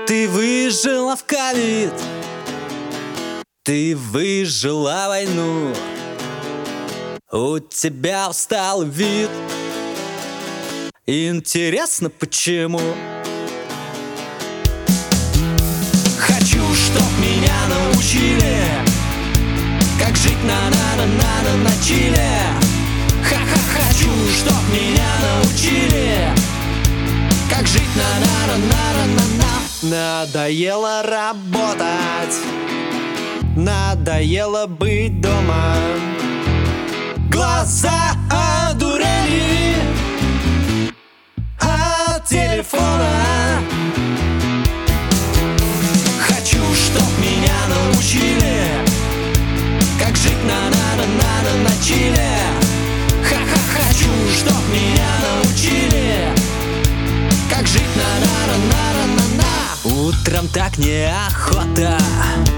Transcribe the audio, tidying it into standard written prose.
Ты выжила в ковид, ты выжила войну, у тебя усталый вид. Интересно, почему? Хочу, чтоб меня научили, как жить на чиле. Хочу, чтоб меня научили, как жить на. Надоело работать, надоело быть дома. Глаза одурели от телефона. Хочу, чтоб меня научили, как жить на чиле. Хочу, чтоб меня научили, как жить на. Утром так неохота